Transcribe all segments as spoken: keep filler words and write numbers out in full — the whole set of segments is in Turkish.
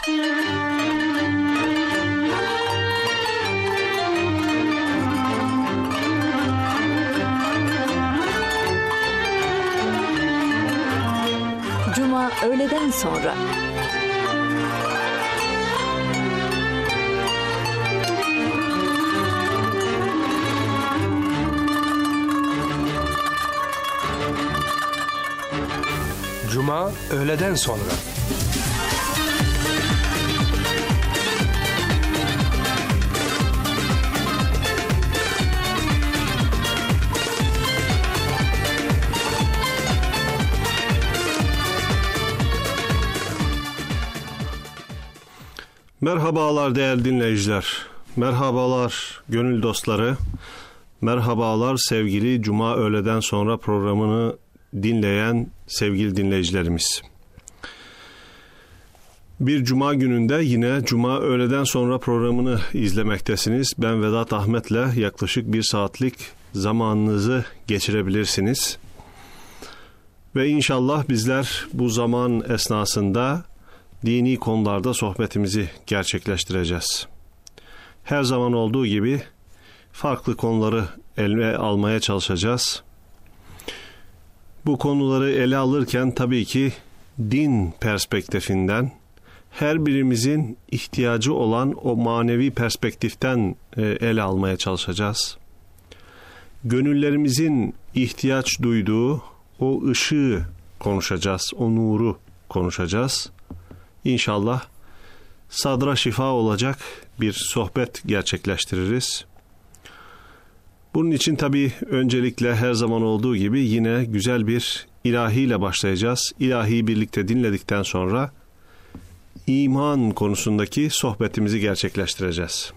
Cuma öğleden sonra. Cuma öğleden sonra. Merhabalar değerli dinleyiciler, merhabalar gönül dostları, merhabalar sevgili Cuma öğleden sonra programını dinleyen sevgili dinleyicilerimiz. Bir Cuma gününde yine Cuma öğleden sonra programını izlemektesiniz. Ben Vedat Ahmet'le yaklaşık bir saatlik zamanınızı geçirebilirsiniz. Ve inşallah bizler bu zaman esnasında dini konularda sohbetimizi gerçekleştireceğiz. Her zaman olduğu gibi farklı konuları ele almaya çalışacağız. Bu konuları ele alırken tabii ki din perspektifinden, her birimizin ihtiyacı olan o manevi perspektiften ele almaya çalışacağız. Gönüllerimizin ihtiyaç duyduğu o ışığı konuşacağız, o nuru konuşacağız. İnşallah sadra şifa olacak bir sohbet gerçekleştiririz. Bunun için tabii öncelikle her zaman olduğu gibi yine güzel bir ilahiyle başlayacağız. İlahiyi birlikte dinledikten sonra iman konusundaki sohbetimizi gerçekleştireceğiz.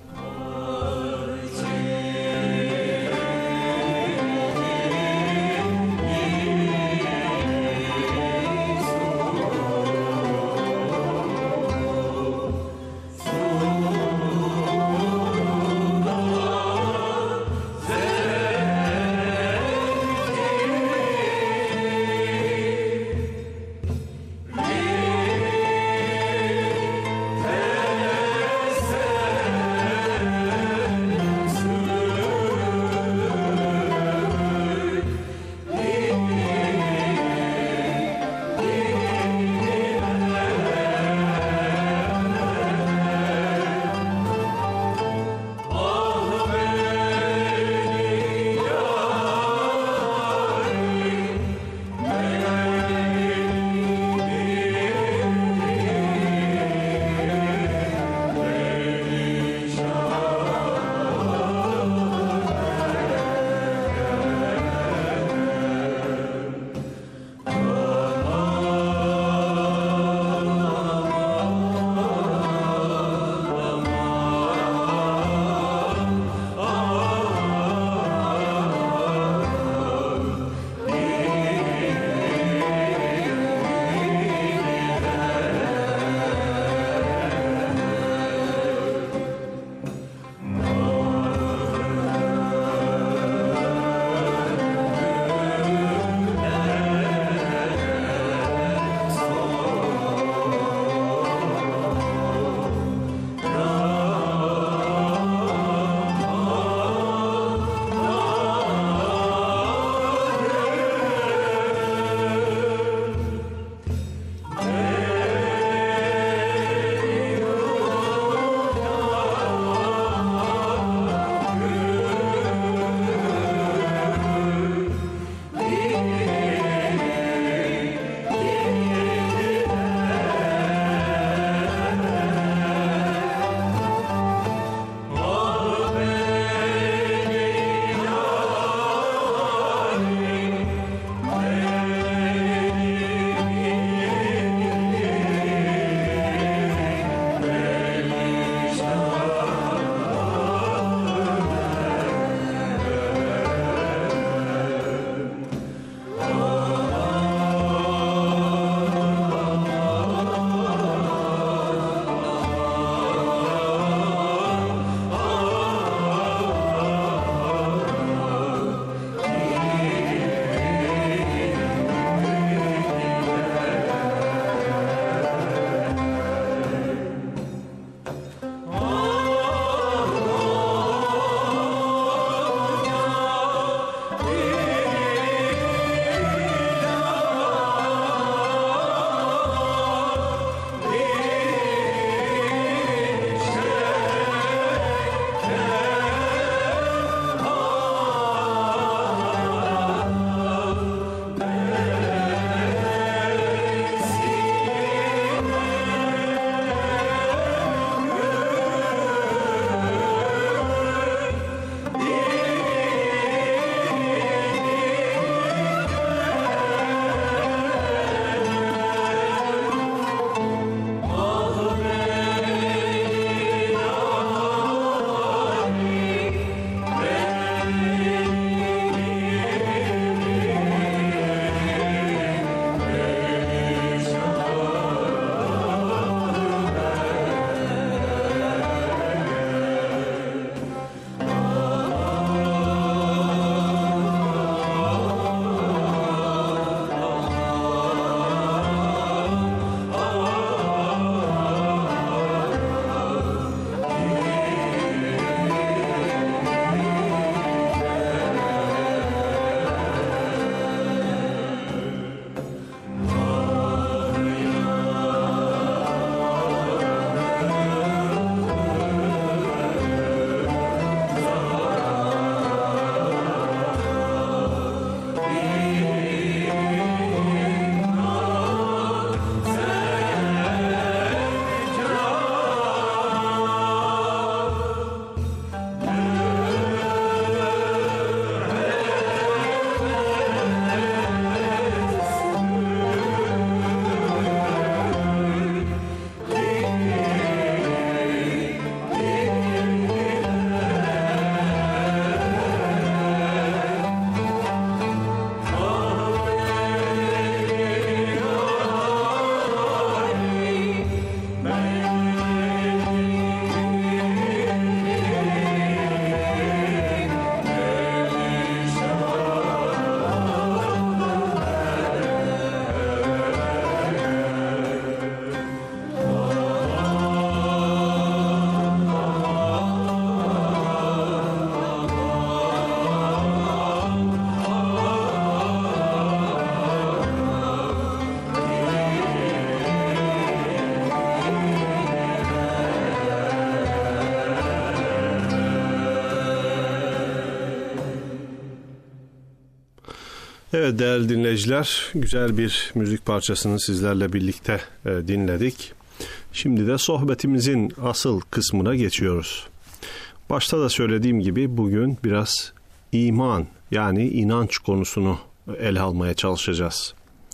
Evet değerli dinleyiciler, güzel bir müzik parçasını sizlerle birlikte e, dinledik. Şimdi de sohbetimizin asıl kısmına geçiyoruz. Başta da söylediğim gibi bugün biraz iman, yani inanç konusunu ele almaya çalışacağız.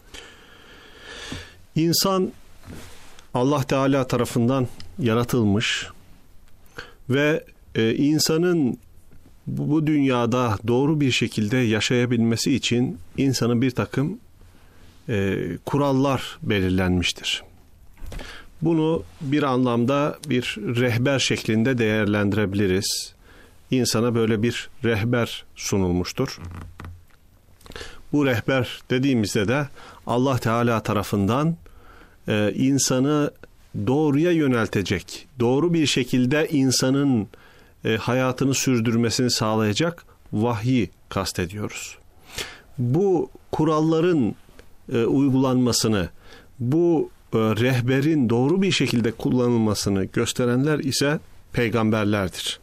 İnsan Allah Teala tarafından yaratılmış ve e, insanın bu, bu dünyada doğru bir şekilde yaşayabilmesi için insanın bir takım e, kurallar belirlenmiştir. Bunu bir anlamda bir rehber şeklinde değerlendirebiliriz. İnsana böyle bir rehber sunulmuştur. Bu rehber dediğimizde de Allah Teala tarafından e, insanı doğruya yöneltecek, doğru bir şekilde insanın e, hayatını sürdürmesini sağlayacak vahyi kastediyoruz. Bu kuralların e, uygulanmasını, bu e, rehberin doğru bir şekilde kullanılmasını gösterenler ise peygamberlerdir.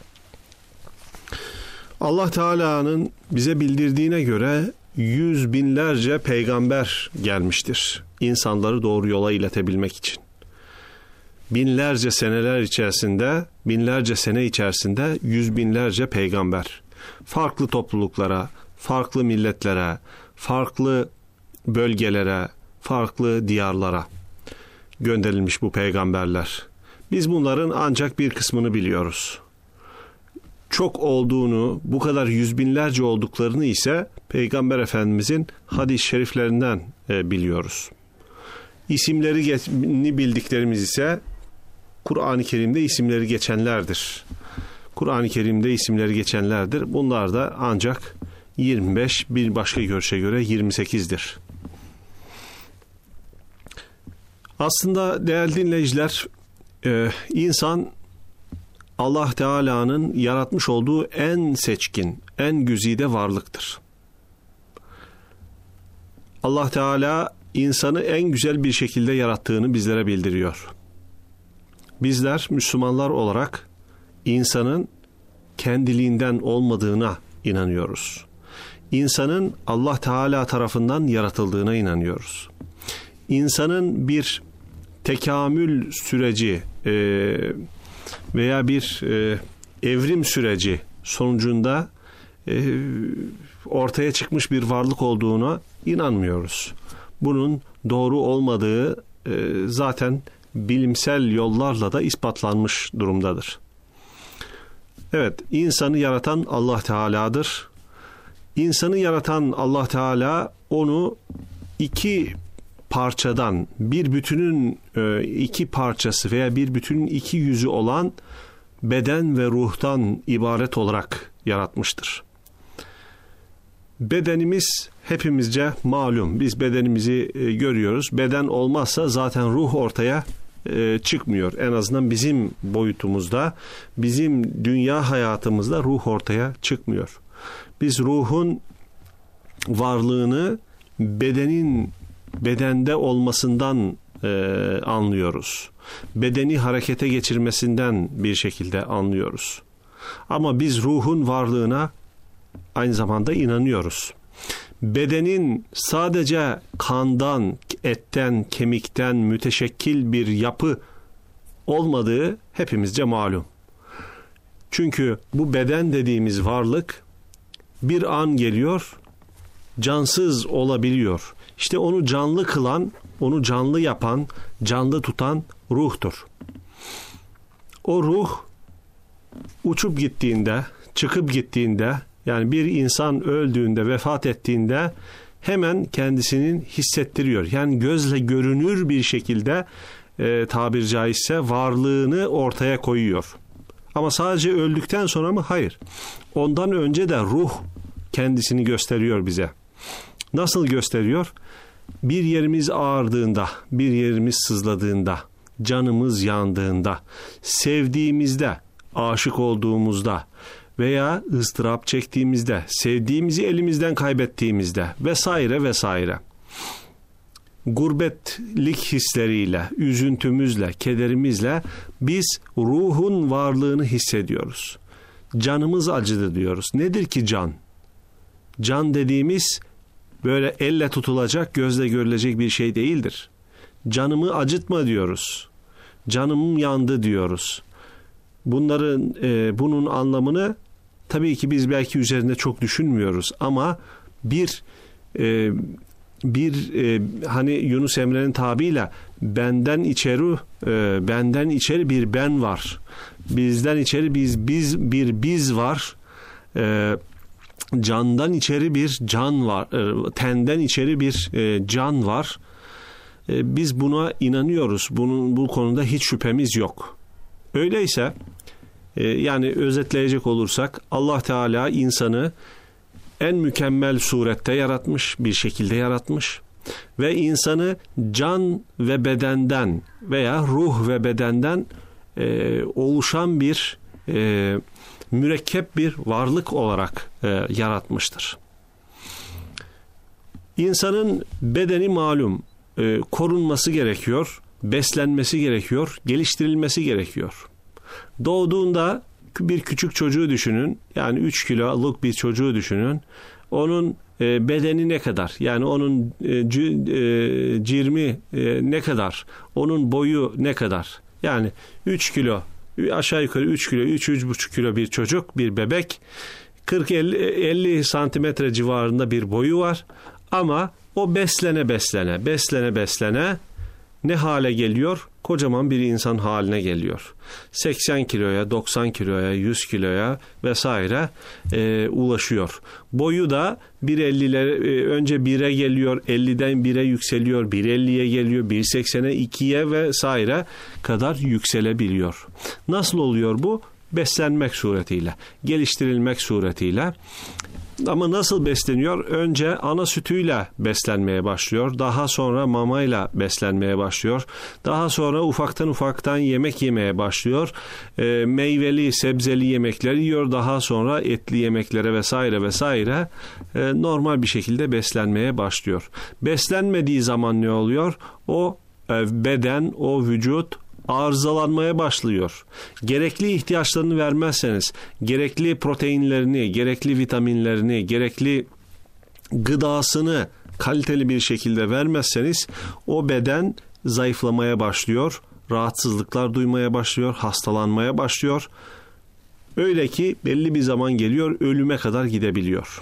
Allah Teala'nın bize bildirdiğine göre yüz binlerce peygamber gelmiştir insanları doğru yola iletebilmek için. Binlerce seneler içerisinde, binlerce sene içerisinde yüz binlerce peygamber. Farklı topluluklara, farklı milletlere, farklı bölgelere, farklı diyarlara gönderilmiş bu peygamberler. Biz bunların ancak bir kısmını biliyoruz. Çok olduğunu, bu kadar yüz binlerce olduklarını ise Peygamber Efendimizin hadis-i şeriflerinden e, biliyoruz. İsimlerini bildiklerimiz ise Kur'an-ı Kerim'de isimleri geçenlerdir. Kur'an-ı Kerim'de isimleri geçenlerdir. Bunlar da ancak yirmi beş, bir başka görüşe göre yirmi sekizdir. Aslında değerli dinleyiciler, e, insan Allah Teala'nın yaratmış olduğu en seçkin, en güzide varlıktır. Allah Teala insanı en güzel bir şekilde yarattığını bizlere bildiriyor. Bizler Müslümanlar olarak insanın kendiliğinden olmadığına inanıyoruz. İnsanın Allah Teala tarafından yaratıldığına inanıyoruz. İnsanın bir tekamül süreci e, veya bir e, evrim süreci sonucunda e, ortaya çıkmış bir varlık olduğuna inanmıyoruz. Bunun doğru olmadığı e, zaten bilimsel yollarla da ispatlanmış durumdadır. Evet, insanı yaratan Allah Teala'dır. İnsanı yaratan Allah Teala onu iki parçadan, bir bütünün iki parçası veya bir bütünün iki yüzü olan beden ve ruhtan ibaret olarak yaratmıştır. Bedenimiz hepimizce malum. Biz bedenimizi görüyoruz. Beden olmazsa zaten ruh ortaya çıkmıyor. En azından bizim boyutumuzda, bizim dünya hayatımızda ruh ortaya çıkmıyor. Biz ruhun varlığını bedenin bedende olmasından e, anlıyoruz. Bedeni harekete geçirmesinden bir şekilde anlıyoruz. Ama biz ruhun varlığına aynı zamanda inanıyoruz. Bedenin sadece kandan, etten, kemikten müteşekkil bir yapı olmadığı hepimizce malum. Çünkü bu beden dediğimiz varlık bir an geliyor, cansız olabiliyor. İşte onu canlı kılan, onu canlı yapan, canlı tutan ruhtur. O ruh uçup gittiğinde, çıkıp gittiğinde, yani bir insan öldüğünde, vefat ettiğinde hemen kendisinin hissettiriyor. Yani gözle görünür bir şekilde e, tabiri caizse varlığını ortaya koyuyor. Ama sadece öldükten sonra mı? Hayır. Ondan önce de ruh kendisini gösteriyor bize. Nasıl gösteriyor? Bir yerimiz ağrıdığında, bir yerimiz sızladığında, canımız yandığında, sevdiğimizde, aşık olduğumuzda veya ıstırap çektiğimizde, sevdiğimizi elimizden kaybettiğimizde vesaire vesaire. Gurbetlik hisleriyle, üzüntümüzle, kederimizle biz ruhun varlığını hissediyoruz. Canımız acıdı diyoruz. Nedir ki can? Can dediğimiz böyle elle tutulacak, gözle görülecek bir şey değildir. Canımı acıtma diyoruz. Canım yandı diyoruz. Bunların e, bunun anlamını tabii ki biz belki üzerinde çok düşünmüyoruz ama bir e, bir e, hani Yunus Emre'nin tabiriyle benden içeri e, benden içeri bir ben var. Bizden içeri biz biz bir biz var. E, candan içeri bir can var. E, tenden içeri bir e, can var. E, biz buna inanıyoruz. Bunun bu konuda hiç şüphemiz yok. Öyleyse e, yani özetleyecek olursak Allah Teala insanı en mükemmel surette yaratmış, bir şekilde yaratmış ve insanı can ve bedenden veya ruh ve bedenden e, oluşan bir e, mürekkep bir varlık olarak e, yaratmıştır. İnsanın bedeni malum, e, korunması gerekiyor, beslenmesi gerekiyor, geliştirilmesi gerekiyor. Doğduğunda bir küçük çocuğu düşünün, yani üç kiloluk bir çocuğu düşünün. Onun e, bedeni ne kadar? Yani onun e, c, e, cirmi e, ne kadar? Onun boyu ne kadar? Yani üç kilo, aşağı yukarı üç kilo, üç üç buçuk kilo bir çocuk, bir bebek. kırk elli santimetre civarında bir boyu var. Ama o beslene beslene, beslene beslene ne hale geliyor? Kocaman bir insan haline geliyor. seksen kiloya, doksan kiloya, yüz kiloya vesaire e, ulaşıyor. Boyu da bir ellilere e, önce bire geliyor, elliden bire yükseliyor, bir elliye geliyor, bir seksene, ikiye vesaire kadar yükselebiliyor. Nasıl oluyor bu? Beslenmek suretiyle, geliştirilmek suretiyle. Ama nasıl besleniyor? Önce ana sütüyle beslenmeye başlıyor. Daha sonra mamayla beslenmeye başlıyor. Daha sonra ufaktan ufaktan yemek yemeye başlıyor. E, meyveli, sebzeli yemekler yiyor. Daha sonra etli yemeklere vesaire vesaire e, normal bir şekilde beslenmeye başlıyor. Beslenmediği zaman ne oluyor? O e, beden, o vücut arızalanmaya başlıyor. Gerekli ihtiyaçlarını vermezseniz, gerekli proteinlerini, gerekli vitaminlerini, gerekli gıdasını kaliteli bir şekilde vermezseniz o beden zayıflamaya başlıyor, rahatsızlıklar duymaya başlıyor, hastalanmaya başlıyor. Öyle ki belli bir zaman geliyor, ölüme kadar gidebiliyor.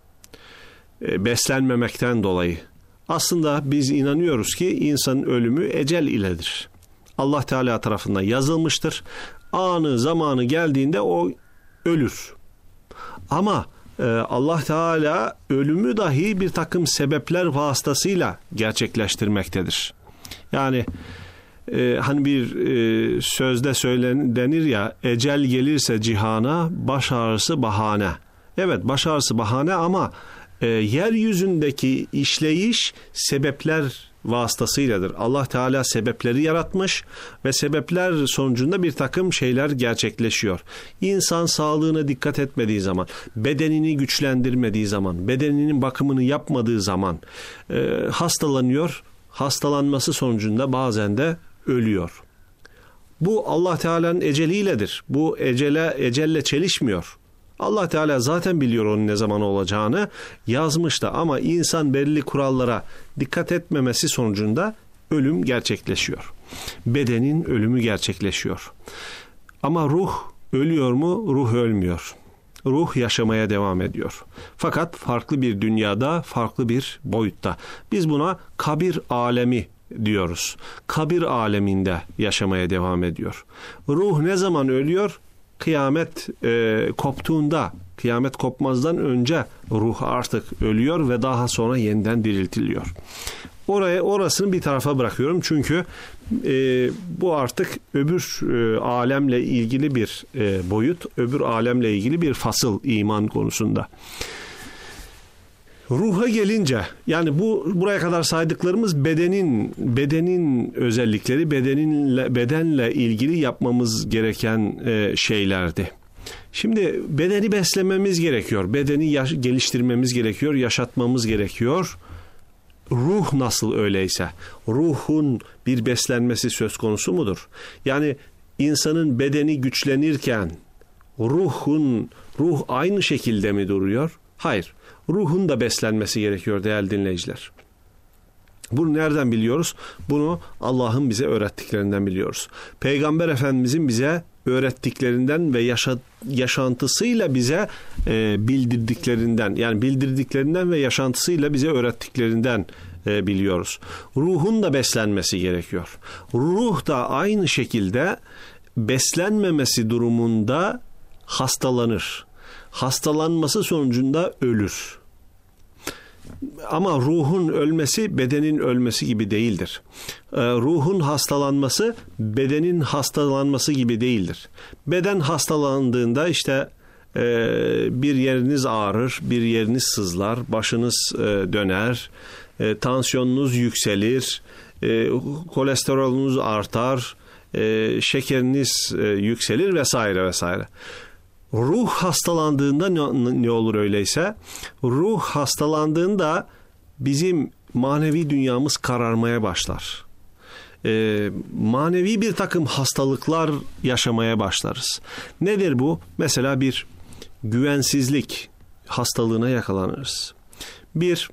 E, beslenmemekten dolayı. Aslında biz inanıyoruz ki insanın ölümü ecel iledir. Allah Teala tarafından yazılmıştır. Anı zamanı geldiğinde o ölür. Ama e, Allah Teala ölümü dahi bir takım sebepler vasıtasıyla gerçekleştirmektedir. Yani e, hani bir e, sözde söylen denir ya, ecel gelirse cihana baş ağrısı bahane. Evet, baş ağrısı bahane ama e, yeryüzündeki işleyiş sebepler vasıtasıyladır. Allah Teala sebepleri yaratmış ve sebepler sonucunda bir takım şeyler gerçekleşiyor. İnsan sağlığına dikkat etmediği zaman, bedenini güçlendirmediği zaman, bedeninin bakımını yapmadığı zaman e, hastalanıyor. Hastalanması sonucunda bazen de ölüyor. Bu Allah Teala'nın eceliyledir. Bu ecele, ecelle çelişmiyor. Allah Teala zaten biliyor onun ne zaman olacağını, yazmış da, ama insan belirli kurallara dikkat etmemesi sonucunda ölüm gerçekleşiyor. Bedenin ölümü gerçekleşiyor. Ama ruh ölüyor mu? Ruh ölmüyor. Ruh yaşamaya devam ediyor. Fakat farklı bir dünyada, farklı bir boyutta. Biz buna kabir alemi diyoruz. Kabir aleminde yaşamaya devam ediyor. Ruh ne zaman ölüyor? Kıyamet e, koptuğunda, kıyamet kopmazdan önce ruh artık ölüyor ve daha sonra yeniden diriltiliyor. Oraya orasını bir tarafa bırakıyorum çünkü e, bu artık öbür e, alemle ilgili bir e, boyut, öbür alemle ilgili bir fasıl iman konusunda. Ruha gelince, yani bu buraya kadar saydıklarımız bedenin bedenin özellikleri, bedeninle bedenle ilgili yapmamız gereken e, şeylerdi. Şimdi bedeni beslememiz gerekiyor, bedeni yaş- geliştirmemiz gerekiyor, yaşatmamız gerekiyor. Ruh nasıl öyleyse? Ruhun bir beslenmesi söz konusu mudur? Yani insanın bedeni güçlenirken ruhun ruh aynı şekilde mi duruyor? Hayır. Ruhun da beslenmesi gerekiyor değerli dinleyiciler. Bunu nereden biliyoruz? Bunu Allah'ın bize öğrettiklerinden biliyoruz. Peygamber Efendimizin bize öğrettiklerinden ve yaşa, yaşantısıyla bize e, bildirdiklerinden, yani bildirdiklerinden ve yaşantısıyla bize öğrettiklerinden e, biliyoruz. Ruhun da beslenmesi gerekiyor. Ruh da aynı şekilde beslenmemesi durumunda hastalanır. Hastalanması sonucunda ölür. Ama ruhun ölmesi bedenin ölmesi gibi değildir. Ee, ruhun hastalanması bedenin hastalanması gibi değildir. Beden hastalandığında işte e, bir yeriniz ağrır, bir yeriniz sızlar, başınız e, döner, e, tansiyonunuz yükselir, e, kolesterolünüz artar, e, şekeriniz e, yükselir vesaire vesaire. Ruh hastalandığında ne, ne olur öyleyse? Ruh hastalandığında bizim manevi dünyamız kararmaya başlar. Ee, manevi bir takım hastalıklar yaşamaya başlarız. Nedir bu? Mesela bir güvensizlik hastalığına yakalanırız. Bir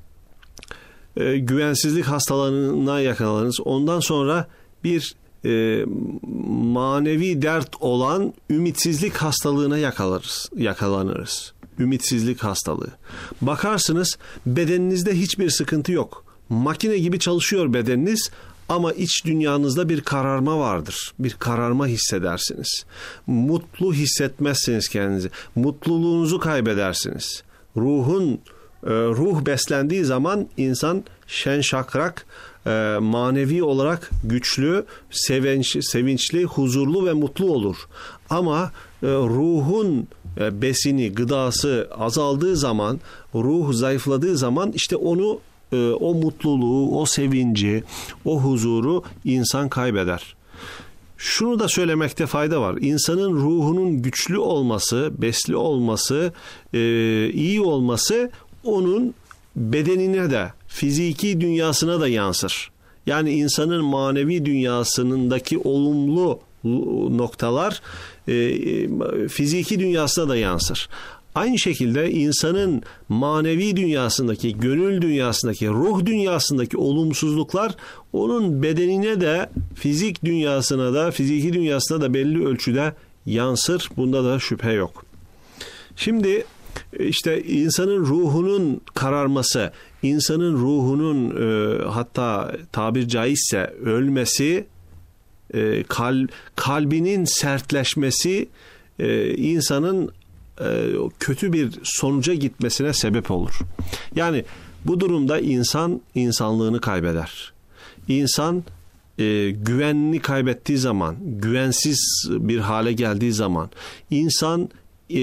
e, güvensizlik hastalığına yakalanırız. Ondan sonra bir E, manevi dert olan ümitsizlik hastalığına yakalarız, yakalanırız. Ümitsizlik hastalığı. Bakarsınız bedeninizde hiçbir sıkıntı yok. Makine gibi çalışıyor bedeniniz ama iç dünyanızda bir kararma vardır. Bir kararma hissedersiniz. Mutlu hissetmezsiniz kendinizi. Mutluluğunuzu kaybedersiniz. Ruhun e, ruh beslendiği zaman insan şen şakrak, E, manevi olarak güçlü, sevinç, sevinçli, huzurlu ve mutlu olur. Ama e, ruhun e, besini, gıdası azaldığı zaman, ruh zayıfladığı zaman işte onu, e, o mutluluğu, o sevinci, o huzuru insan kaybeder. Şunu da söylemekte fayda var. İnsanın ruhunun güçlü olması, besli olması, e, iyi olması onun bedenine de, fiziki dünyasına da yansır. Yani insanın manevi dünyasındaki olumlu noktalar e, fiziki dünyasına da yansır. Aynı şekilde insanın manevi dünyasındaki, gönül dünyasındaki, ruh dünyasındaki olumsuzluklar onun bedenine de, fizik dünyasına da, fiziki dünyasına da belli ölçüde yansır. Bunda da şüphe yok. Şimdi İşte insanın ruhunun kararması, insanın ruhunun e, hatta tabir caizse ölmesi, e, kal, kalbinin sertleşmesi e, insanın e, kötü bir sonuca gitmesine sebep olur. Yani bu durumda insan insanlığını kaybeder. İnsan e, güvenini kaybettiği zaman, güvensiz bir hale geldiği zaman, insan e,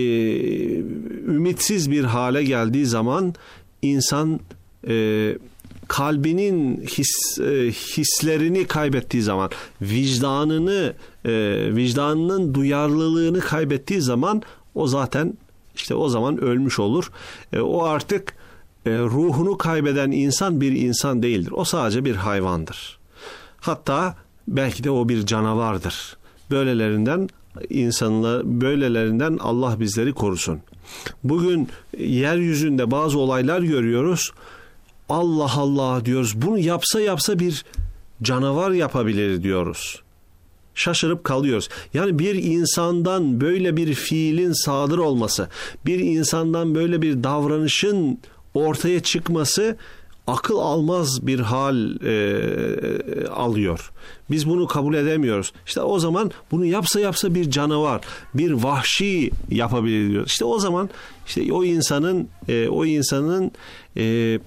ümitsiz bir hale geldiği zaman insan e, kalbinin his, e, hislerini kaybettiği zaman, vicdanını, e, vicdanının duyarlılığını kaybettiği zaman o zaten işte o zaman ölmüş olur. E, o artık e, ruhunu kaybeden insan bir insan değildir. O sadece bir hayvandır. Hatta belki de o bir canavardır. Böylelerinden insanlar, böylelerinden Allah bizleri korusun. Bugün yeryüzünde bazı olaylar görüyoruz. Allah Allah diyoruz. Bunu yapsa yapsa bir canavar yapabilir diyoruz. Şaşırıp kalıyoruz. Yani bir insandan böyle bir fiilin sadır olması, bir insandan böyle bir davranışın ortaya çıkması akıl almaz bir hal e, alıyor. Biz bunu kabul edemiyoruz. İşte o zaman bunu yapsa yapsa bir canavar, bir vahşi yapabilir diyoruz. İşte o zaman işte o insanın e, o insanın e,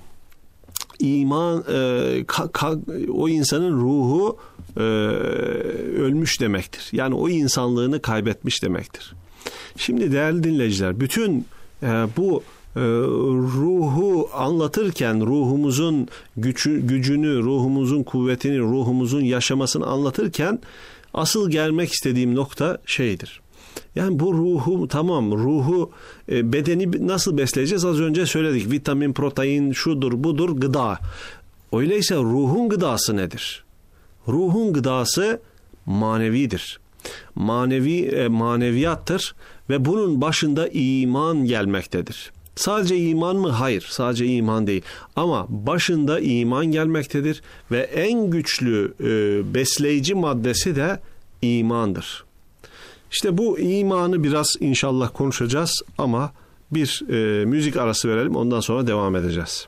iman e, ka, ka, o insanın ruhu e, ölmüş demektir. Yani o insanlığını kaybetmiş demektir. Şimdi değerli dinleyiciler, bütün e, bu e, ruhu anlatırken, ruhumuzun gücü, gücünü, ruhumuzun kuvvetini, ruhumuzun yaşamasını anlatırken asıl gelmek istediğim nokta şeydir. Yani bu ruhu, tamam, ruhu, e, bedeni nasıl besleyeceğiz? Az önce söyledik. Vitamin, protein, şudur, budur, gıda. Öyleyse ruhun gıdası nedir? Ruhun gıdası manevidir. Manevi e, maneviyattır ve bunun başında iman gelmektedir. Sadece iman mı? Hayır, sadece iman değil. Ama başında iman gelmektedir ve en güçlü e, besleyici maddesi de imandır. İşte bu imanı biraz inşallah konuşacağız ama bir e, müzik arası verelim, ondan sonra devam edeceğiz.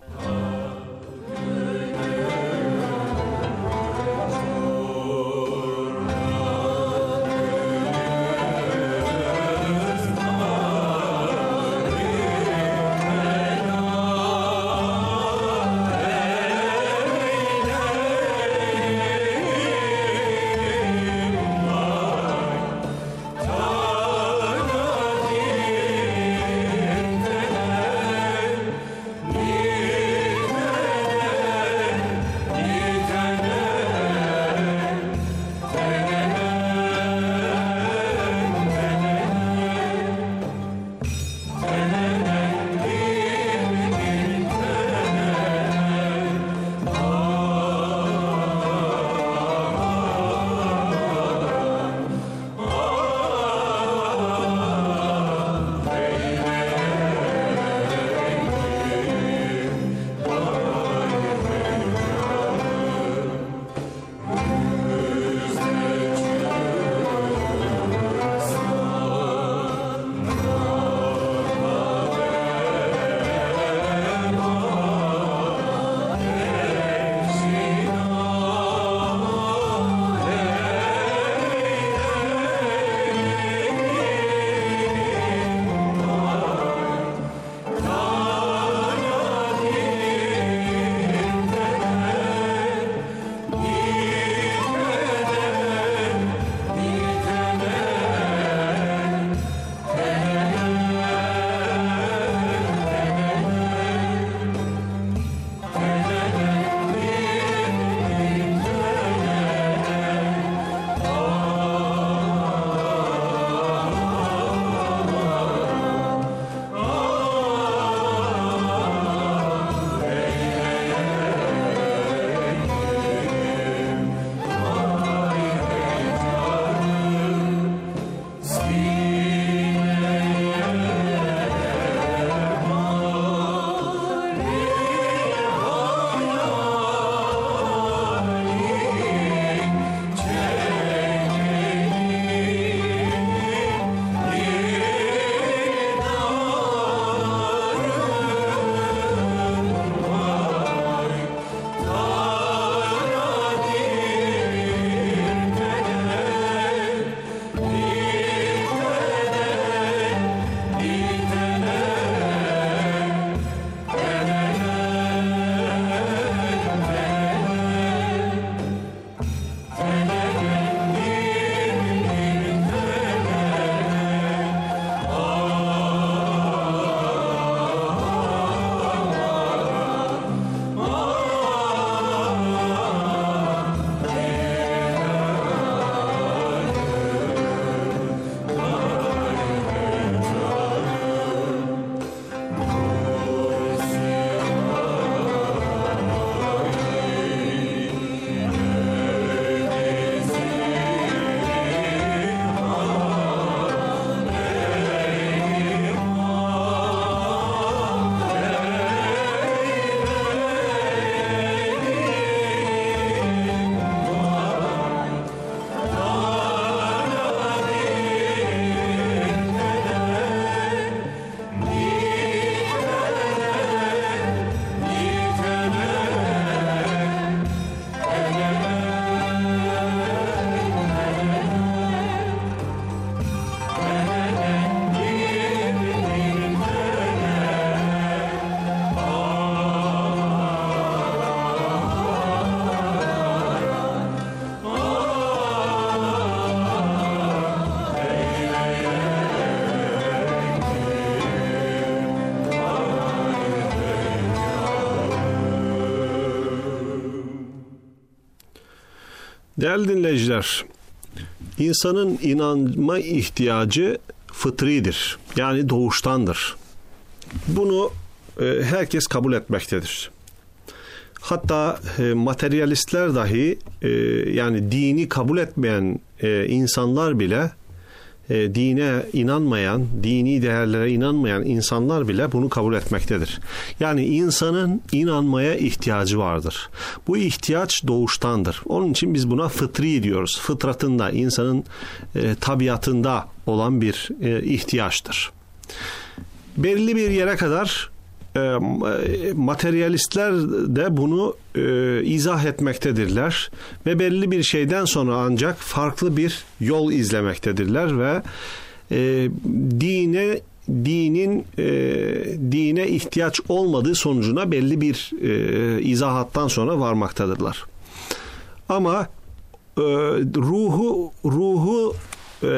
Değerli dinleyiciler, insanın inanma ihtiyacı fıtridir. Yani doğuştandır. Bunu e, herkes kabul etmektedir. Hatta e, materyalistler dahi e, yani dini kabul etmeyen e, insanlar bile e, dine inanmayan, dini değerlere inanmayan insanlar bile bunu kabul etmektedir. Yani insanın inanmaya ihtiyacı vardır. Bu ihtiyaç doğuştandır. Onun için biz buna fıtri diyoruz. Fıtratında, insanın e, tabiatında olan bir e, ihtiyaçtır. Belli bir yere kadar e, materyalistler de bunu e, izah etmektedirler ve belli bir şeyden sonra ancak farklı bir yol izlemektedirler ve e, dine dinin e, dine ihtiyaç olmadığı sonucuna belli bir e, izahattan sonra varmaktadırlar. Ama e, ruhu ruhu e,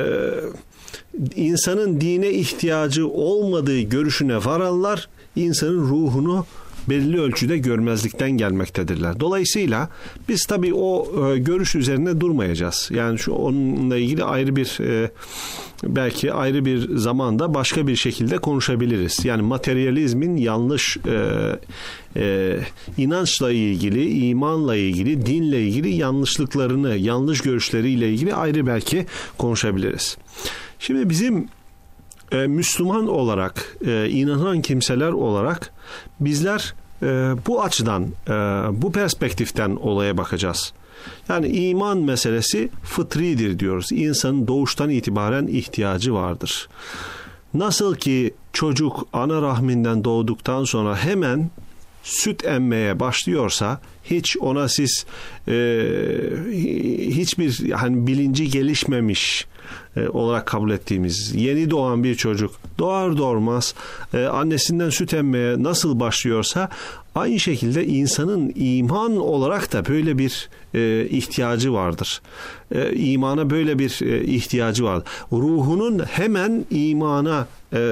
insanın dine ihtiyacı olmadığı görüşüne varanlar insanın ruhunu belli ölçüde görmezlikten gelmektedirler. Dolayısıyla biz tabii o e, görüş üzerine durmayacağız. Yani şu onunla ilgili ayrı bir e, belki ayrı bir zamanda başka bir şekilde konuşabiliriz. Yani materyalizmin yanlış e, e, inançla ilgili, imanla ilgili, dinle ilgili yanlışlıklarını, yanlış görüşleriyle ilgili ayrı belki konuşabiliriz. Şimdi bizim e, Müslüman olarak, e, inanan kimseler olarak bizler e, bu açıdan, e, bu perspektiften olaya bakacağız. Yani iman meselesi fıtridir diyoruz. İnsanın doğuştan itibaren ihtiyacı vardır. Nasıl ki çocuk ana rahminden doğduktan sonra hemen süt emmeye başlıyorsa, hiç ona siz e, hiçbir hani bilinci gelişmemiş e, olarak kabul ettiğimiz yeni doğan bir çocuk doğar doğmaz e, annesinden süt emmeye nasıl başlıyorsa, aynı şekilde insanın iman olarak da böyle bir e, ihtiyacı vardır. E, imana böyle bir e, ihtiyacı vardır. Ruhunun hemen imana e,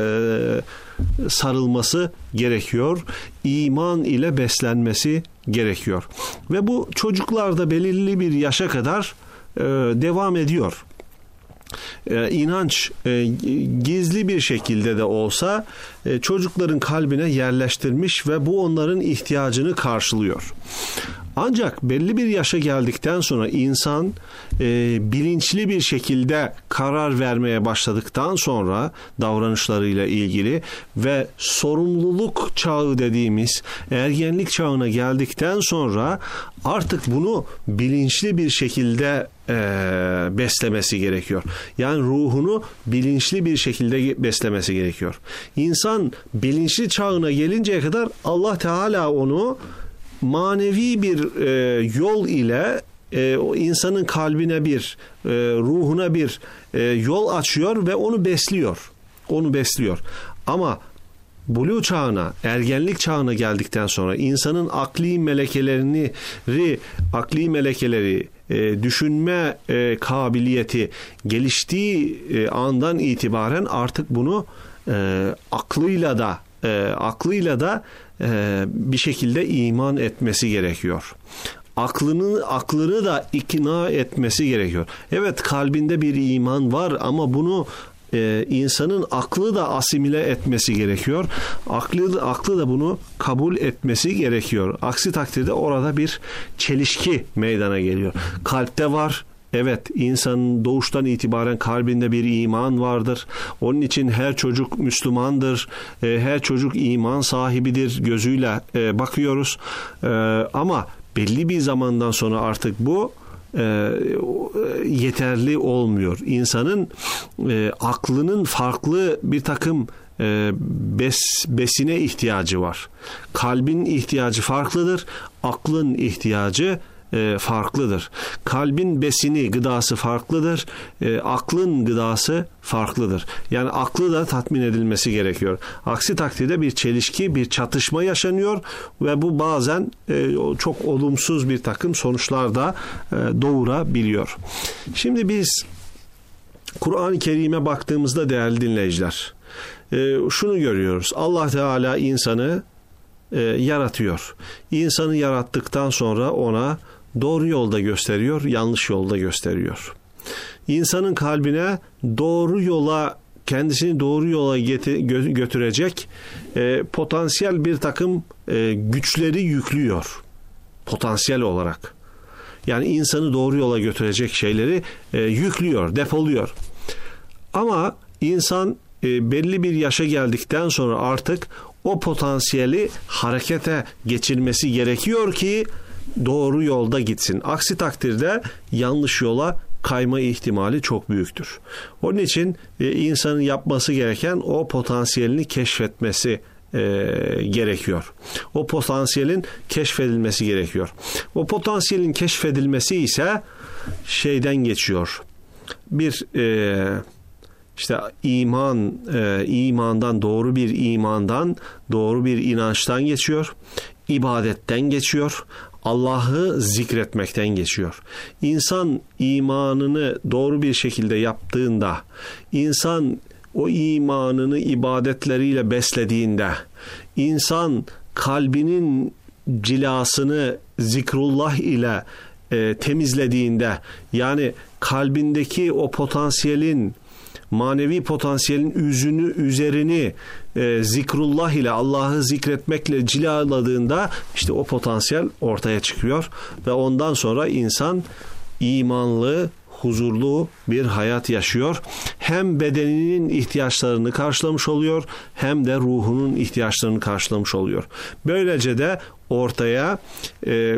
sarılması gerekiyor. İman ile beslenmesi gerekiyor. Ve bu çocuklarda belirli bir yaşa kadar e, devam ediyor. E, inanç e, gizli bir şekilde de olsa e, çocukların kalbine yerleştirmiş ve bu onların ihtiyacını karşılıyor. Ancak belli bir yaşa geldikten sonra insan e, bilinçli bir şekilde karar vermeye başladıktan sonra davranışlarıyla ilgili ve sorumluluk çağı dediğimiz ergenlik çağına geldikten sonra artık bunu bilinçli bir şekilde e, beslemesi gerekiyor. Yani ruhunu bilinçli bir şekilde beslemesi gerekiyor. İnsan bilinçli çağına gelinceye kadar Allah Teala onu manevi bir e, yol ile e, o insanın kalbine bir, e, ruhuna bir e, yol açıyor ve onu besliyor. Onu besliyor. Ama buluğ çağına, ergenlik çağına geldikten sonra insanın akli melekelerini, akli melekeleri, e, düşünme e, kabiliyeti geliştiği e, andan itibaren artık bunu e, aklıyla da e, aklıyla da e, bir şekilde iman etmesi gerekiyor. Aklını aklını da ikna etmesi gerekiyor. Evet, kalbinde bir iman var ama bunu Ee, insanın aklı da asimile etmesi gerekiyor. Aklı, aklı da bunu kabul etmesi gerekiyor. Aksi takdirde orada bir çelişki meydana geliyor. Kalpte var. Evet, insanın doğuştan itibaren kalbinde bir iman vardır. Onun için her çocuk Müslümandır. Her çocuk iman sahibidir gözüyle bakıyoruz. Ama belli bir zamandan sonra artık bu E, yeterli olmuyor. İnsanın e, aklının farklı bir takım e, bes, besine ihtiyacı var. Kalbin ihtiyacı farklıdır. Aklın ihtiyacı e, farklıdır. Kalbin besini, gıdası farklıdır. E, aklın gıdası farklıdır. Yani aklı da tatmin edilmesi gerekiyor. Aksi takdirde bir çelişki, bir çatışma yaşanıyor ve bu bazen e, çok olumsuz bir takım sonuçlar da e, doğurabiliyor. Şimdi biz Kur'an-ı Kerim'e baktığımızda değerli dinleyiciler, e, şunu görüyoruz. Allah Teala insanı e, yaratıyor. İnsanı yarattıktan sonra ona doğru yolda gösteriyor, yanlış yolda gösteriyor. İnsanın kalbine doğru yola, kendisini doğru yola götürecek e, potansiyel bir takım e, güçleri yüklüyor. Potansiyel olarak. Yani insanı doğru yola götürecek şeyleri e, yüklüyor, depoluyor. Ancak bu Ama insan e, belli bir yaşa geldikten sonra artık o potansiyeli harekete geçirmesi gerekiyor ki doğru yolda gitsin. Aksi takdirde yanlış yola kayma ihtimali çok büyüktür. Onun için e, insanın yapması gereken o potansiyelini keşfetmesi e, gerekiyor. O potansiyelin keşfedilmesi gerekiyor. O potansiyelin keşfedilmesi ise şeyden geçiyor. Bir e, işte iman, e, imandan, doğru bir imandan, doğru bir inançtan geçiyor. İbadetten geçiyor. Allah'ı zikretmekten geçiyor. İnsan imanını doğru bir şekilde yaptığında, insan o imanını ibadetleriyle beslediğinde, insan kalbinin cilasını zikrullah ile e, temizlediğinde, yani kalbindeki o potansiyelin, manevi potansiyelin yüzünü, üzerini e, zikrullah ile, Allah'ı zikretmekle cilaladığında işte o potansiyel ortaya çıkıyor ve ondan sonra insan imanlı, huzurlu bir hayat yaşıyor. Hem bedeninin ihtiyaçlarını karşılamış oluyor, hem de ruhunun ihtiyaçlarını karşılamış oluyor. Böylece de ortaya e,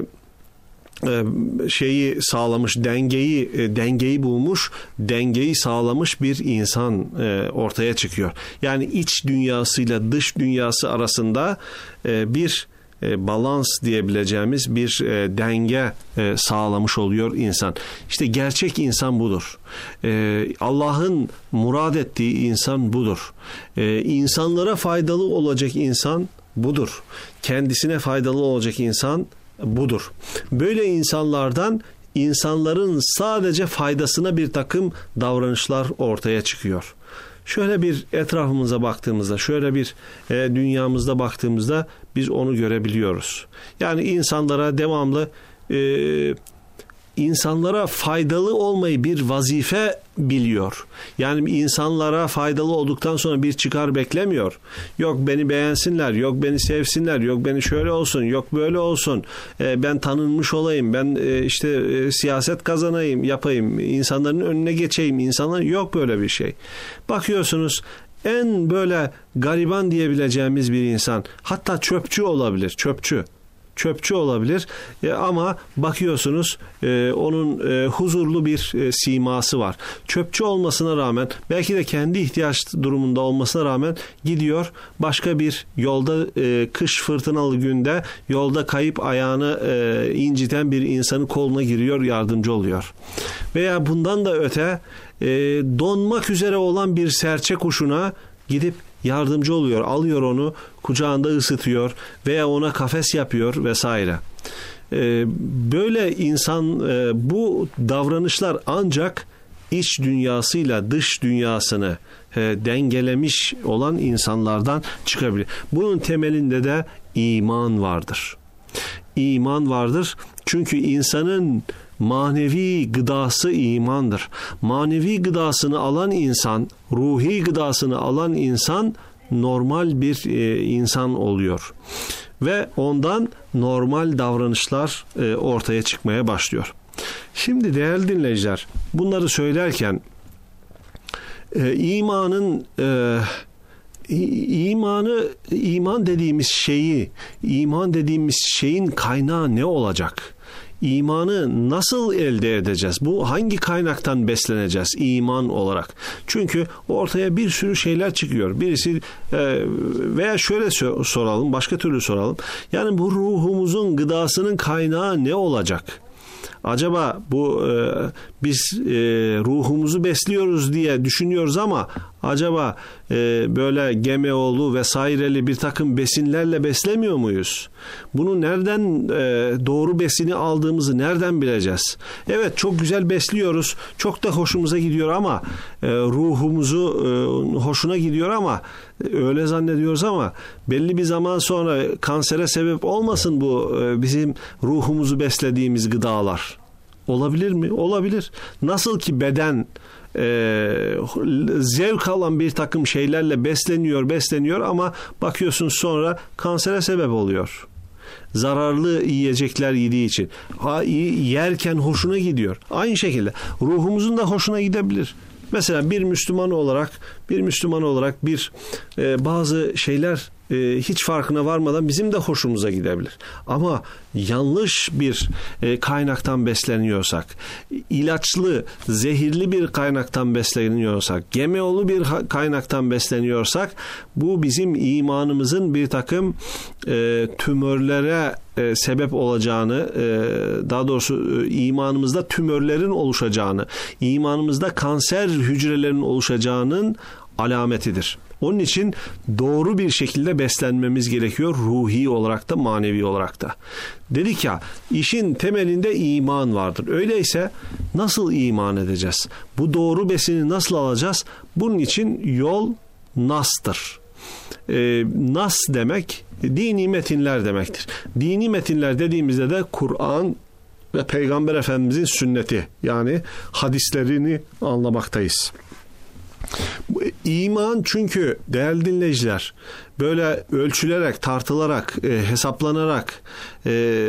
şeyi sağlamış, dengeyi dengeyi bulmuş, dengeyi sağlamış bir insan ortaya çıkıyor. Yani iç dünyasıyla dış dünyası arasında bir balans diyebileceğimiz bir denge sağlamış oluyor insan. İşte gerçek insan budur. Allah'ın murad ettiği insan budur. İnsanlara faydalı olacak insan budur. Kendisine faydalı olacak insan budur. Böyle insanlardan insanların sadece faydasına bir takım davranışlar ortaya çıkıyor. Şöyle bir etrafımıza baktığımızda, şöyle bir e, dünyamızda baktığımızda biz onu görebiliyoruz. Yani insanlara devamlı e, insanlara faydalı olmayı bir vazife biliyor. Yani insanlara faydalı olduktan sonra bir çıkar beklemiyor. Yok beni beğensinler, yok beni sevsinler, yok beni şöyle olsun, yok böyle olsun. E, ben tanınmış olayım, ben e, işte e, siyaset kazanayım, yapayım, insanların önüne geçeyim. İnsanlar yok böyle bir şey. Bakıyorsunuz en böyle gariban diyebileceğimiz bir insan, hatta çöpçü olabilir, çöpçü. Çöpçü olabilir e, ama bakıyorsunuz e, onun e, huzurlu bir e, siması var. Çöpçü olmasına rağmen, belki de kendi ihtiyaç durumunda olmasına rağmen gidiyor başka bir yolda, e, kış fırtınalı günde yolda kayıp ayağını e, inciten bir insanın koluna giriyor, yardımcı oluyor. Veya bundan da öte e, donmak üzere olan bir serçe kuşuna gidip yardımcı oluyor, alıyor onu, kucağında ısıtıyor veya ona kafes yapıyor vesaire. Ee, böyle insan, e, bu davranışlar ancak iç dünyasıyla dış dünyasını e, dengelemiş olan insanlardan çıkabilir. Bunun temelinde de iman vardır. İman vardır. Çünkü insanın manevi gıdası imandır. Manevi gıdasını alan insan, ruhi gıdasını alan insan normal bir e, insan oluyor. Ve ondan normal davranışlar e, ortaya çıkmaya başlıyor. Şimdi değerli dinleyiciler, bunları söylerken e, imanın e, imanı, iman dediğimiz şeyi, iman dediğimiz şeyin kaynağı ne olacak? İmanı nasıl elde edeceğiz? Bu hangi kaynaktan besleneceğiz iman olarak? Çünkü ortaya bir sürü şeyler çıkıyor. Birisi e, veya şöyle soralım, başka türlü soralım. Yani bu ruhumuzun gıdasının kaynağı ne olacak? Acaba bu e, biz e, ruhumuzu besliyoruz diye düşünüyoruz ama acaba e, böyle G M O'lu vesaireli bir takım besinlerle beslemiyor muyuz? Bunu nereden, e, doğru besini aldığımızı nereden bileceğiz? Evet, çok güzel besliyoruz, çok da hoşumuza gidiyor ama e, ruhumuzu e, hoşuna gidiyor ama e, öyle zannediyoruz ama belli bir zaman sonra kansere sebep olmasın bu e, bizim ruhumuzu beslediğimiz gıdalar. Olabilir mi? Olabilir. Nasıl ki beden e, zevk alan bir takım şeylerle besleniyor, besleniyor ama bakıyorsun sonra kansere sebep oluyor. Zararlı yiyecekler yediği için. Ha, yerken hoşuna gidiyor. Aynı şekilde ruhumuzun da hoşuna gidebilir. Mesela bir Müslüman olarak bir Müslüman olarak bir e, bazı şeyler e, hiç farkına varmadan bizim de hoşumuza gidebilir. Ama yanlış bir e, kaynaktan besleniyorsak, ilaçlı, zehirli bir kaynaktan besleniyorsak, G M O'lu bir kaynaktan besleniyorsak, bu bizim imanımızın bir takım e, tümörlere e, sebep olacağını, e, daha doğrusu e, imanımızda tümörlerin oluşacağını, imanımızda kanser hücrelerinin oluşacağının alametidir. Onun için doğru bir şekilde beslenmemiz gerekiyor, ruhi olarak da manevi olarak da. Dedik ya, işin temelinde iman vardır. Öyleyse nasıl iman edeceğiz? Bu doğru besini nasıl alacağız? Bunun için yol Nas'tır. E, Nas demek dini metinler demektir. Dini metinler dediğimizde de Kur'an ve Peygamber Efendimizin sünneti, yani hadislerini anlamaktayız. İman, çünkü değerli dinleyiciler, böyle ölçülerek, tartılarak, e, hesaplanarak e,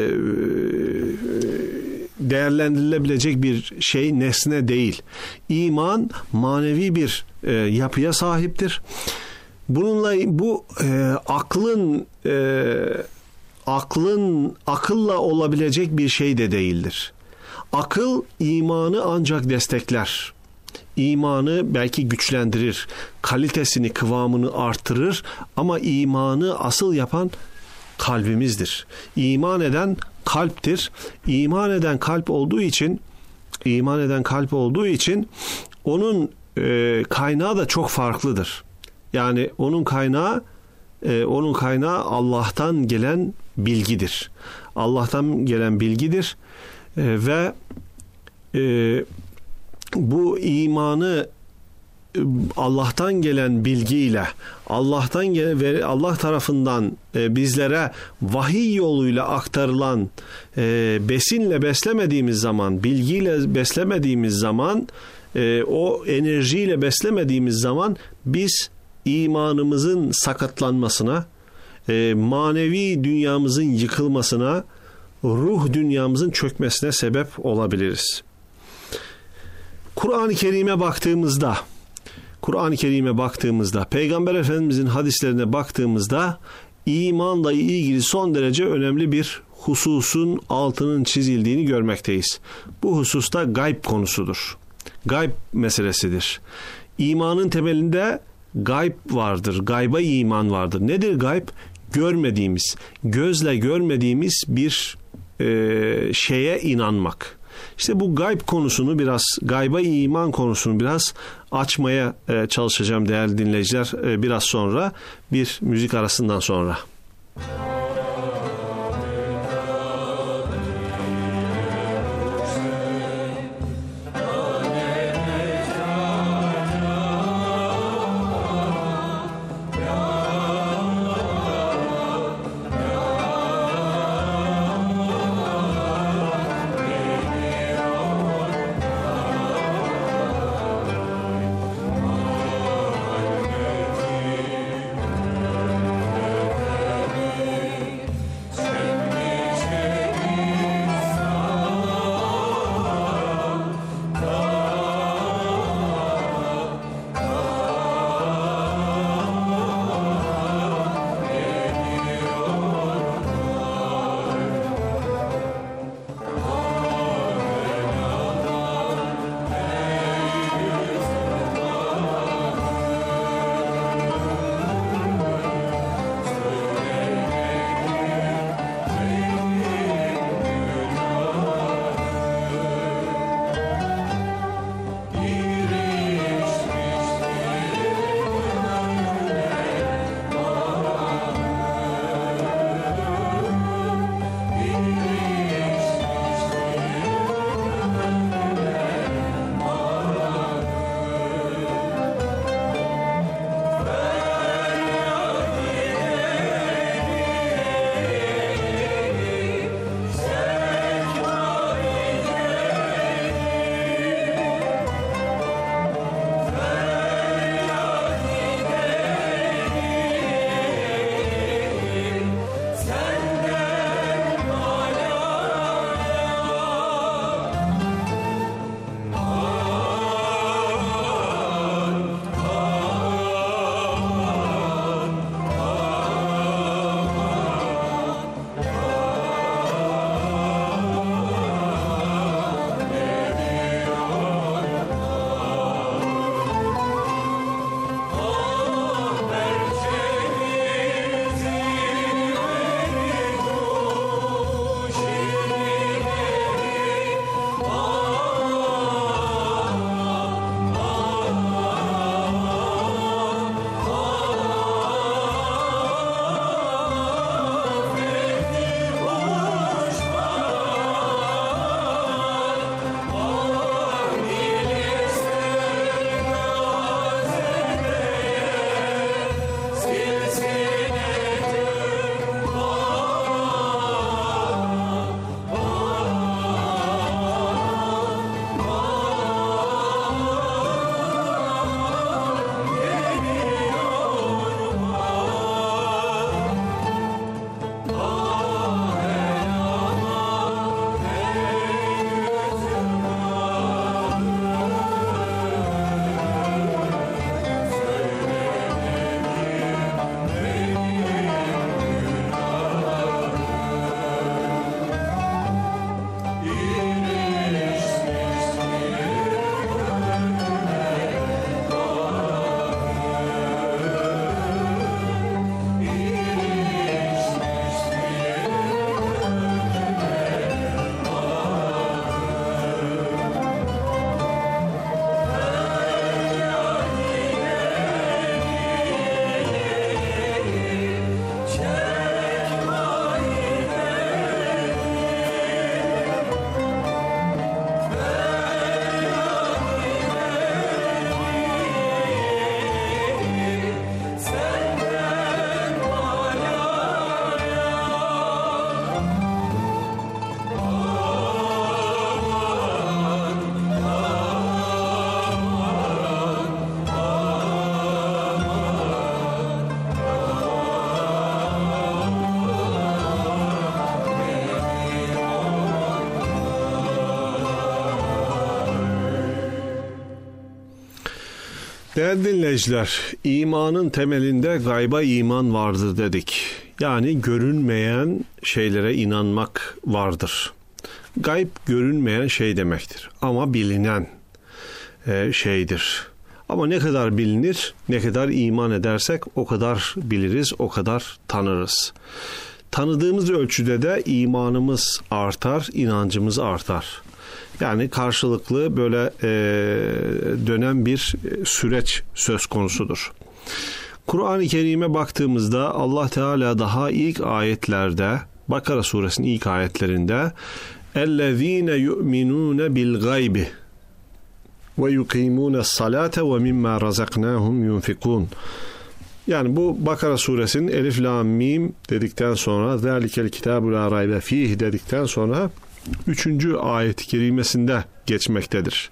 değerlendirilebilecek bir şey, nesne değil. İman manevi bir e, yapıya sahiptir. Bununla bu e, aklın e, aklın akılla olabilecek bir şey de değildir. Akıl imanı ancak destekler. İmanı belki güçlendirir, kalitesini, kıvamını artırır, ama imanı asıl yapan kalbimizdir. İman eden kalptir. İman eden kalp olduğu için, iman eden kalp olduğu için onun e, kaynağı da çok farklıdır. Yani onun kaynağı e, onun kaynağı Allah'tan gelen bilgidir. Allah'tan gelen bilgidir e, ve e, bu imanı Allah'tan gelen bilgiyle, Allah'tan gelen ve Allah tarafından bizlere vahiy yoluyla aktarılan besinle beslemediğimiz zaman, bilgiyle beslemediğimiz zaman, o enerjiyle beslemediğimiz zaman biz imanımızın sakatlanmasına, manevi dünyamızın yıkılmasına, ruh dünyamızın çökmesine sebep olabiliriz. Kur'an-ı Kerim'e baktığımızda, Kur'an-ı Kerim'e baktığımızda, Peygamber Efendimizin hadislerine baktığımızda imanla ilgili son derece önemli bir hususun altının çizildiğini görmekteyiz. Bu hususta gayb konusudur. Gayb meselesidir. İmanın temelinde gayb vardır. Gayba iman vardır. Nedir gayb? Görmediğimiz, gözle görmediğimiz bir e, şeye inanmak. İşte bu gayb konusunu biraz, gayba iman konusunu biraz açmaya e, çalışacağım değerli dinleyiciler, e, biraz sonra, bir müzik arasından sonra. Değerli dinleyiciler, imanın temelinde gayba iman vardır dedik. Yani görünmeyen şeylere inanmak vardır. Gayb görünmeyen şey demektir ama bilinen e, şeydir. Ama ne kadar bilinir, ne kadar iman edersek o kadar biliriz, o kadar tanırız. Tanıdığımız ölçüde de imanımız artar, inancımız artar. Yani karşılıklı böyle e, dönen bir süreç söz konusudur. Kur'an-ı Kerim'e baktığımızda Allah Teala daha ilk ayetlerde, Bakara suresinin ilk ayetlerinde اَلَّذ۪ينَ يُؤْمِنُونَ بِالْغَيْبِ وَيُقِيمُونَ الصَّلَاةَ وَمِمَّا رَزَقْنَاهُمْ يُنْفِقُونَ. Yani bu Bakara suresinin Elif Lam Mim dedikten sonra ذَٰلِكَ الْكِتَابُ لَا رَيْبَ ف۪يهِ dedikten sonra üçüncü ayet-i kerimesinde geçmektedir.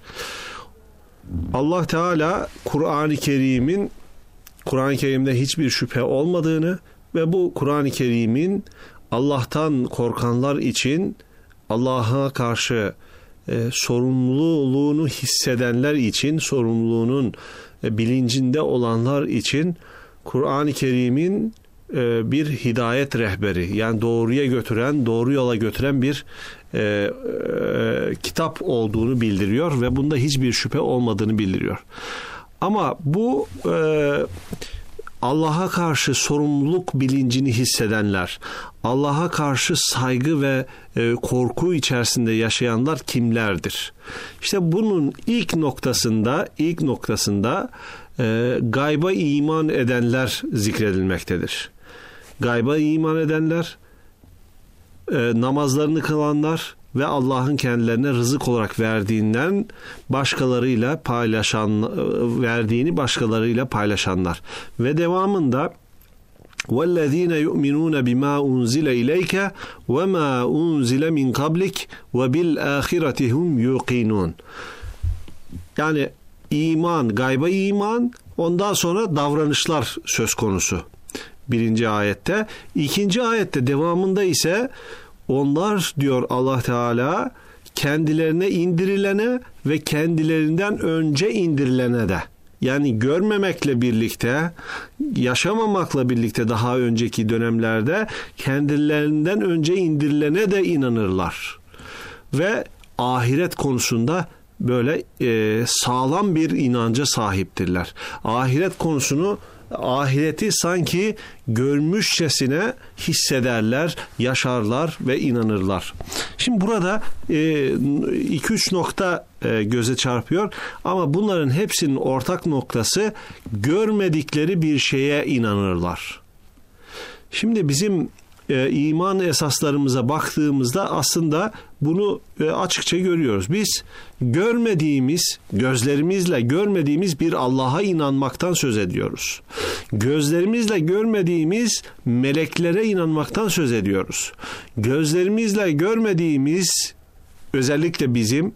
Allah Teala Kur'an-ı Kerim'in Kur'an-ı Kerim'de hiçbir şüphe olmadığını ve bu Kur'an-ı Kerim'in Allah'tan korkanlar için, Allah'a karşı e, sorumluluğunu hissedenler için, sorumluluğunun e, bilincinde olanlar için Kur'an-ı Kerim'in e, bir hidayet rehberi, yani doğruya götüren, doğru yola götüren bir e, e, kitap olduğunu bildiriyor ve bunda hiçbir şüphe olmadığını bildiriyor. Ama bu e, Allah'a karşı sorumluluk bilincini hissedenler, Allah'a karşı saygı ve e, korku içerisinde yaşayanlar kimlerdir? İşte bunun ilk noktasında, ilk noktasında e, gayba iman edenler zikredilmektedir. Gayba iman edenler, e, namazlarını kılanlar ve Allah'ın kendilerine rızık olarak verdiğinden başkalarıyla paylaşan, verdiğini başkalarıyla paylaşanlar. Ve devamında وَالَّذ۪ينَ يُؤْمِنُونَ بِمَا أُنْزِلَ اِلَيْكَ وَمَا أُنْزِلَ مِنْ قَبْلِكَ وَبِالْآخِرَةِ هُمْ يُوقِنُونَ. Yani iman, gayba iman, ondan sonra davranışlar söz konusu. Birinci ayette. İkinci ayette devamında ise onlar diyor Allah Teala kendilerine indirilene ve kendilerinden önce indirilene de, yani görmemekle birlikte, yaşamamakla birlikte daha önceki dönemlerde kendilerinden önce indirilene de inanırlar. Ve ahiret konusunda böyle e, sağlam bir inanca sahiptirler. Ahiret konusunu, ahireti sanki görmüşçesine hissederler, yaşarlar ve inanırlar. Şimdi burada iki üç nokta e, göze çarpıyor ama bunların hepsinin ortak noktası görmedikleri bir şeye inanırlar. Şimdi bizim e, iman esaslarımıza baktığımızda aslında bunu e, açıkça görüyoruz. Biz görmediğimiz, gözlerimizle görmediğimiz bir Allah'a inanmaktan söz ediyoruz. Gözlerimizle görmediğimiz meleklere inanmaktan söz ediyoruz. Gözlerimizle görmediğimiz, özellikle bizim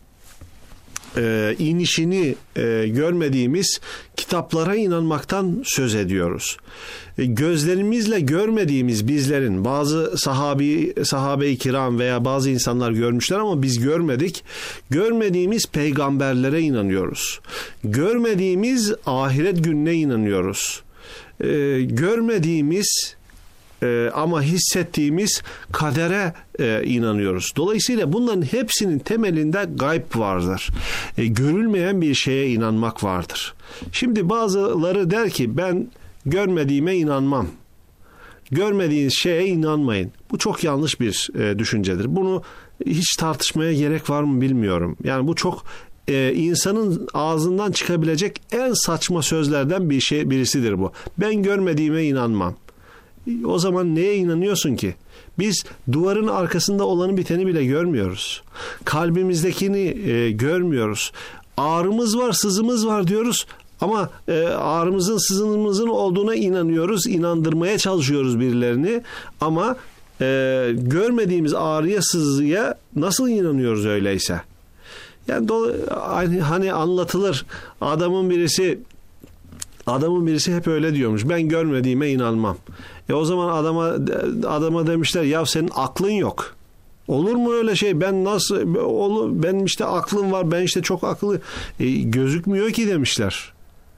e, inişini e, görmediğimiz kitaplara inanmaktan söz ediyoruz. E, gözlerimizle görmediğimiz bizlerin, bazı sahabi, sahabe-i kiram veya bazı insanlar görmüşler ama biz görmedik. Görmediğimiz peygamberlere inanıyoruz. Görmediğimiz ahiret gününe inanıyoruz. E, görmediğimiz Ee, ama hissettiğimiz kadere e, inanıyoruz. Dolayısıyla bunların hepsinin temelinde gayb vardır. E, görülmeyen bir şeye inanmak vardır. Şimdi bazıları der ki ben görmediğime inanmam. Görmediğiniz şeye inanmayın. Bu çok yanlış bir e, düşüncedir. Bunu hiç tartışmaya gerek var mı bilmiyorum. Yani bu çok e, insanın ağzından çıkabilecek en saçma sözlerden bir şey birisidir bu. Ben görmediğime inanmam. O zaman neye inanıyorsun ki? Biz duvarın arkasında olanı biteni bile görmüyoruz. Kalbimizdekini e, görmüyoruz. Ağrımız var, sızımız var diyoruz ama e, ağrımızın, sızımızın olduğuna inanıyoruz. İnandırmaya çalışıyoruz birilerini ama e, görmediğimiz ağrıya, sızıya nasıl inanıyoruz öyleyse? Yani do- hani anlatılır, adamın birisi Adamın birisi hep öyle diyormuş. Ben görmediğime inanmam. E o zaman adama adama demişler ya senin aklın yok. Olur mu öyle şey? Ben nasıl olur? Benim işte aklım var. Ben işte çok akıllı. E, gözükmüyor ki demişler.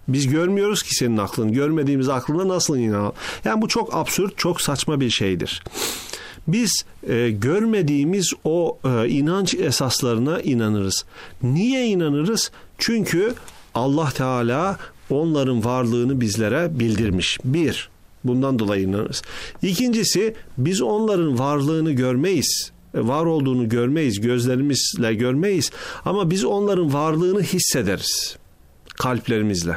Biz görmüyoruz ki senin aklını. Görmediğimiz aklına nasıl inanalım? Yani bu çok absürt, çok saçma bir şeydir. Biz e, görmediğimiz o e, inanç esaslarına inanırız. Niye inanırız? Çünkü Allah Teala onların varlığını bizlere bildirmiş. Bir, bundan dolayı inanırız. İkincisi, biz onların varlığını görmeyiz. Var olduğunu görmeyiz, gözlerimizle görmeyiz. Ama biz onların varlığını hissederiz kalplerimizle.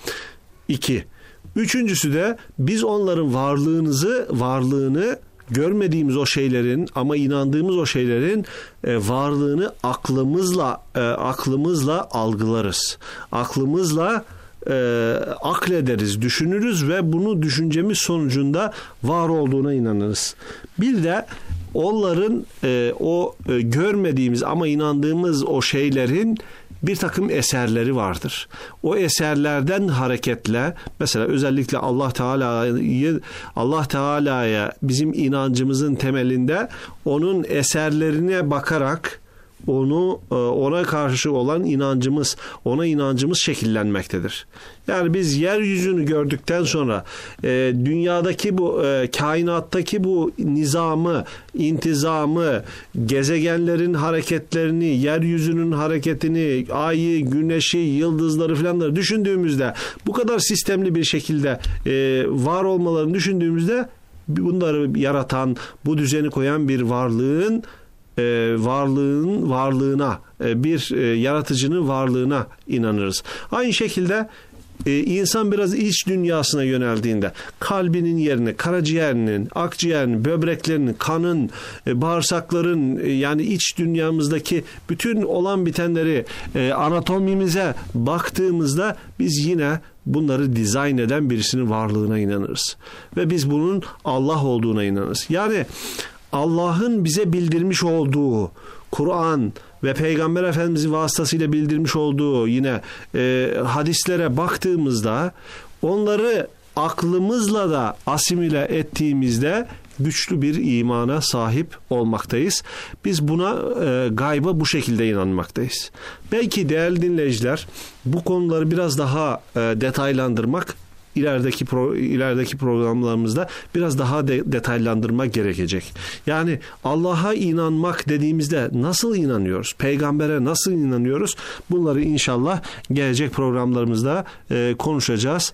İki. Üçüncüsü de biz onların varlığınızı, varlığını görmediğimiz o şeylerin ama inandığımız o şeylerin e, varlığını aklımızla e, aklımızla algılarız. Aklımızla e, aklederiz, düşünürüz ve bunu düşüncemiz sonucunda var olduğuna inanırız. Bir de onların e, o e, görmediğimiz ama inandığımız o şeylerin bir takım eserleri vardır. O eserlerden hareketle mesela özellikle Allah Teala'yı Allah Teala'ya bizim inancımızın temelinde onun eserlerine bakarak onu ona karşı olan inancımız, ona inancımız şekillenmektedir. Yani biz yeryüzünü gördükten sonra e, dünyadaki bu e, kainattaki bu nizamı, intizamı, gezegenlerin hareketlerini, yeryüzünün hareketini, ayı, güneşi, yıldızları filanları düşündüğümüzde, bu kadar sistemli bir şekilde e, var olmalarını düşündüğümüzde bunları yaratan, bu düzeni koyan bir varlığın E, varlığın varlığına, e, bir e, yaratıcının varlığına inanırız. Aynı şekilde e, insan biraz iç dünyasına yöneldiğinde kalbinin yerine karaciğerinin, akciğerinin, böbreklerinin, kanın, e, bağırsakların e, yani iç dünyamızdaki bütün olan bitenleri e, anatomimize baktığımızda biz yine bunları dizayn eden birisinin varlığına inanırız. Ve biz bunun Allah olduğuna inanırız. Yani Allah'ın bize bildirmiş olduğu Kur'an ve Peygamber Efendimiz'in vasıtasıyla bildirmiş olduğu yine e, hadislere baktığımızda onları aklımızla da asimile ettiğimizde güçlü bir imana sahip olmaktayız. Biz buna e, gayba bu şekilde inanmaktayız. Belki değerli dinleyiciler bu konuları biraz daha e, detaylandırmak ilerideki pro, ilerideki programlarımızda biraz daha de, detaylandırmak gerekecek. Yani Allah'a inanmak dediğimizde nasıl inanıyoruz? Peygambere nasıl inanıyoruz? Bunları inşallah gelecek programlarımızda e, konuşacağız.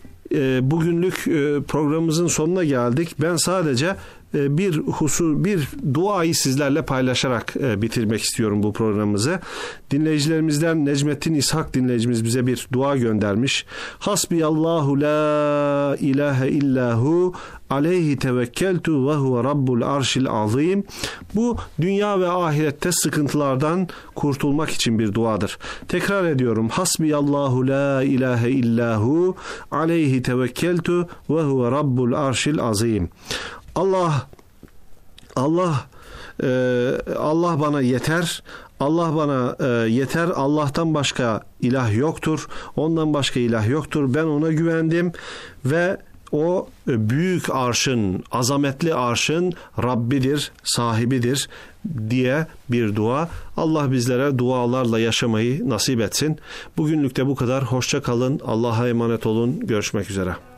E, bugünlük e, programımızın sonuna geldik. Ben sadece e, bir husus, bir duayı sizlerle paylaşarak e, bitirmek istiyorum bu programımızı. Dinleyicilerimizden Necmettin İshak dinleyicimiz bize bir dua göndermiş. Hasbiyallahu la ilahe illahu aleyhi tevekkeltu ve huve rabbul arşil azim. Bu dünya ve ahirette sıkıntılardan kurtulmak için bir duadır. Tekrar ediyorum. Hasbiyallahu la ilahe illahu aleyhi tevekkeltu ve huve rabbul arşil azim. Allah Allah e, Allah bana yeter. Allah bana e, yeter. Allah'tan başka ilah yoktur. Ondan başka ilah yoktur. Ben ona güvendim ve o büyük arşın, azametli arşın Rabbidir, sahibidir diye bir dua. Allah bizlere dualarla yaşamayı nasip etsin. Bugünlük de bu kadar. Hoşça kalın. Allah'a emanet olun. Görüşmek üzere.